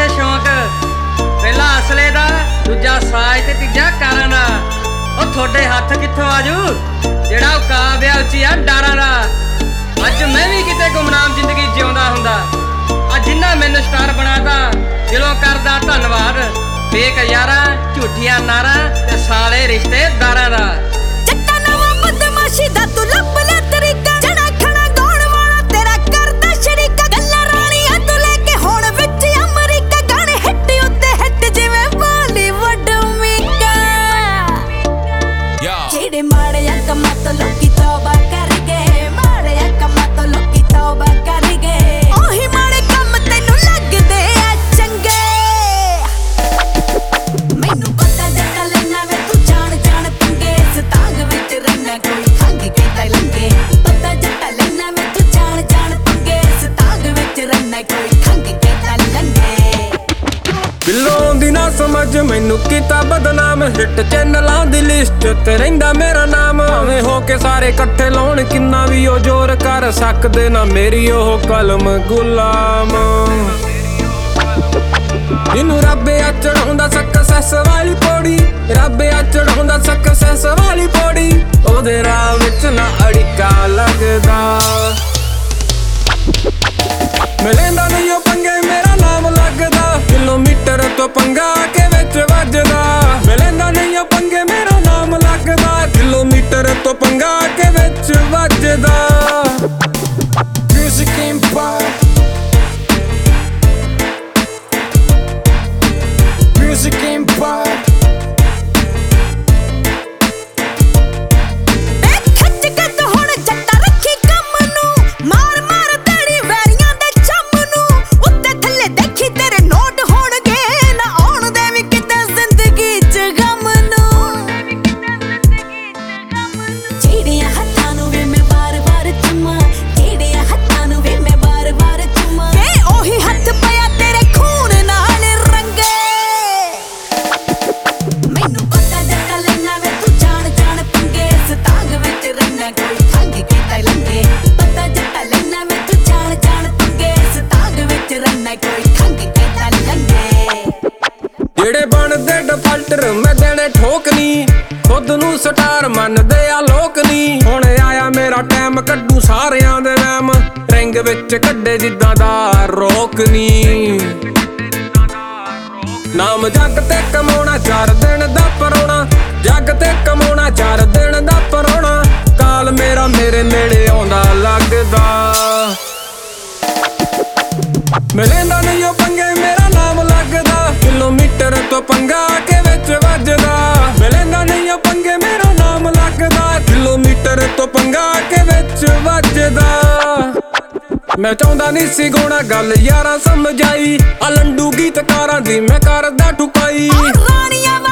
ਨੇ ਸ਼ੌਂਕ, ਪਹਿਲਾ ਅਸਲੇ ਦਾ, ਦੂਜਾ ਸਾਜ ਤੇ ਤੀਜਾ ਕਾਰਾਂ ਦਾ। ਉਹ ਤੁਹਾਡੇ ਹੱਥ ਕਿੱਥੋਂ ਆਜੂ ਜਿਹੜਾ ਉਕਾਬ ਆ ਉੱਚੀ ਆ ਡਾਰਾਂ ਦਾ। ਅੱਜ ਮੈਂ ਵੀ ਕਿਤੇ ਗੁੰਮਨਾਮ ਜ਼ਿੰਦਗੀ ਜਿਉਂਦਾ ਹੁੰਦਾ, ਆ ਜਿੰਨਾ ਮੈਨੂੰ ਸਟਾਰ ਬਣਾਤਾ ਦਿਲੋਂ ਕਰਦਾ ਧੰਨਵਾਦ। ਫੇਕ ਯਾਰਾਂ, ਝੂਠੀਆਂ ਨਾਰਾਂ ਤੇ ਸਾਲੇ ਰਿਸ਼ਤੇਦਾਰਾਂ ਦਾ। ਜੱਟਾ ਨਵਾਂ ਬਦਮਾਸ਼ੀ ਦਾ ਤੂੰ ਲੱਭ ਲੈ ਤਰੀਕਾ, ਜਣਾ ਖਣਾ ਗਾਉਣ ਵਾਲਾ ਤੇਰਾ ਕਰਦਾ ਸ਼ਰੀਕਾ। ਗੱਲਾਂ ਰਾਣੀਆਂ ਤੋਂ ਲੈ ਕੇ ਹੁਣ ਵਿੱਚ ਅਮਰੀਕਾ, ਗਾਣੇ ਹਿੱਟ ਉੱਤੇ ਹਿੱਟ ਜਿਵੇਂ ਬਾਲੀਵੁੱਡ ਮੀਕਾ। ਜਿਹੜੇ ਮਾੜੇ ਕੰਮਾਂ ਤੋਂ ਲੋਕੀ ਤੌਬਾ ਕਰ ਗਏ, ਮਾੜੇ ਕੰਮਾਂ ਤੋਂ ਲੋਕੀ ਤੌਬਾ ਕਰ ਗਏ। ਉਹੀ ਮਾੜੇ ਕੰਮ ਤੈਨੂੰ ਲੱਗਦੇ ਆ ਚੰਗੇ। ਮੈਨੂੰ ਪਤਾ ਜੱਟਾ ਲੈਣਾ ਵੇ ਤੂੰ ਜਾਣ ਜਾਣ ਪੰਗੇ, ਸਤਾਂਗ ਵਿੱਚ ਰਹਿਣਾ ਕੋਈ ਖੰਗ ਕੇ ਤਾਂ ਲੰਗੇ। ਪਤਾ ਜੱਟਾ ਲੈਣਾ ਵੇ ਤੂੰ ਜਾਣ ਜਾਣ ਪੰਗੇ, ਸਤਾਂਗ ਵਿੱਚ ਰਹਿਣਾ ਕੋਈ ਖੰਗ ਕੇ ਤਾਂ ਲੰਗੇ। ਬਿੱਲੋਂ ਦੀ ਨਾ ਸਮਝ ਮੈਨੂੰ ਕੀਤਾ ਬਦਨਾਮ, ਹਿੱਟ ਚੈਨਲਾਂ ਦੀ ਲਿਸਟ ਤੇ ਰਹਿੰਦਾ ਮੇਰਾ ਨਾਮ। ਐਵੇਂ ਹੋ ਕੇ ਸਾਰੇ ਇਕੱਠੇ ਲਾਉਣ ਕਿੰਨਾ ਵੀ ਉਹ ਜ਼ੋਰ ਕਰ ਸਕਦੇ ਨਾ ਮੇਰੀ ਉਹ ਕਲਮ ਗੁਲਾਮ। ਇਹਨੂੰ ਰੱਬ ਆ ਚੜਾਉਂਦਾ ਸਕਸੈਸ ਵਾਲੀ ਪੌੜੀ, ਰੱਬ ਆ ਚੜਾਉਂਦਾ ਸਕਸੈਸ ਵਾਲੀ ਪੌੜੀ। ਉਹਦੇ ਰਾਹ ਵਿੱਚ ਨਾ ਅੜਿੱਕਾ ਲੱਗਦਾ, ਮੈਂ ਲੈਂਦਾ ਨਹੀਂ ਉਹ ਪੰਗੇ ਮੇਰਾ ਨਾਮ ਲੱਗਦਾ। ਕਿਲੋਮੀਟਰ ਤੋਂ ਪੰਗਾ ਕੇ ਵਿੱਚ ਵੱਜਦਾ, ਮੈਂ ਲੈਂਦਾ ਨਹੀਂ ਉਹ ਪੰਗੇ ਮੇਰਾ ਨਾਮ ਲੱਗਦਾ। ਕਿਲੋਮੀਟਰ ਤੋਂ ਪੰਗਾ ਕੇ ਵਿੱਚ ਵੱਜਦਾ। Music Empire, Music Empire। ਖੱਚ ਕੱਦ ਹੁਣ ਜੱਟਾ ਰੱਖੀ ਕੰਮ ਨੂੰ, ਮਾਰ ਮਾਰ ਤੇਰੀ ਵੈਰੀਆਂ ਦੇ ਚੰਮ ਨੂੰ। ਉੱਤੇ ਥੱਲੇ ਦੇਖੀ ਤੇਰੇ ਨੋਟ ਹੋਣਗੇ, ਨਾ ਆਉਣ ਦੇਵੀਂ ਕਿਤੇ ਜ਼ਿੰਦਗੀ 'ਚ ਗਮ ਨੂੰ। ਜਿਹੜਿਆਂ ਹੱਥਾਂ ਨੂੰ ਵੀ ਮੈਂ ਵਾਰ-ਵਾਰ ਚੁੰਮਾਂ, ਜਿਹੜਿਆਂ ਹੱਥਾਂ ਨੂੰ ਵੀ ਮੈਂ ਵਾਰ-ਵਾਰ ਚੁੰਮਾਂ, ਤੇ ਉਹੀ ਹੱਥ ਪਿਆ ਤੇਰੇ ਖੂਨ ਨਾਲ ਰੰਗੇ। ਮੈਨੂੰ ਪਤਾ ਜੱਟਾ ਲੈਣਾ ਵੇ ਤੂੰ ਜਾਣ ਜਾਣ ਪੰਗੇ, ਸਤਾਂਗ ਵਿੱਚ ਰਹਿਣਾ ਕੋਈ ਖੰਗ ਕੇ ਤਾਂ ਲੰਗੇ। ਪਤਾ ਜੱਟਾ ਲੈਣਾ ਵੇ ਤੂੰ ਜਾਣ ਜਾਣ ਪੰਗੇ, ਸਤਾਂਗ ਵਿੱਚ ਰਹਿਣਾ ਕੋਈ ਖੰਗ ਕੇ ਤਾਂ ਲੰਗੇ। ਜਿਹੜੇ ਬਣਦੇ ਡਿਫਾਲਟਰ ਮੈਂ ਦੇਣੇ ਠੋਕ ਨੀ, ਖੁਦ ਨੂੰ ਸਟਾਰ ਮੰਨਦੇ ਆ ਲੋਕ ਨੀ। ਹੁਣ ਆਇਆ ਮੇਰਾ ਟਾਈਮ ਕੱਢੂ ਸਾਰਿਆਂ ਦੇ ਵਹਿਮ, ਰਿੰਗ ਵਿੱਚ ਕੱਢੇ ਜਿੱਦਾਂ ਦਾ ਰੋਕ ਨੀ। ਨਾਮ ਜੱਗ ਤੇ ਕਮਾਉਣਾ 4 ਦਿਨ ਦਾ ਪਰੋਣਾ, ਜੱਗ ਤੇ ਕਮਾਉਣਾ 4 ਦਿਨ ਦਾ ਪਰੋਣਾ। ਕਾਲ ਮੇਰਾ ਮੇਰੇ ਨੇੜੇ ਆਉਂਦਾ ਲੱਗਦਾ, ਮੈਂ ਲੈਂਦਾ ਨਹੀਂ ਉਹ ਪੰਗੇ ਮੇਰਾ ਨਾਮ ਲੱਗਦਾ। ਕਿਲੋਮੀਟਰ ਤੋਂ ਪੰਗਾ ਕੇ ਵਿੱਚ ਵੱਜਦਾ, ਮੈਂ ਲੈਂਦਾ ਨਹੀਂ ਉਹ ਪੰਗੇ ਮੇਰਾ ਨਾਮ ਲੱਗਦਾ। ਕਿਲੋਮੀਟਰ ਤੋਂ ਪੰਗਾ ਕੇ ਵਿੱਚ ਵੱਜਦਾ। ਮੈਂ ਚਾਹੁੰਦਾ ਨਹੀਂ ਸੀ ਗਾਉਣਾ ਗੱਲ ਯਾਰਾਂ ਸਮਝਾਈ, ਆ ਲੰਡੂ ਗੀਤਕਾਰਾਂ ਦੀ ਮੈਂ ਕਰਦਾ ਠੁਕਾਈ। ਰਾਣੀਆਂ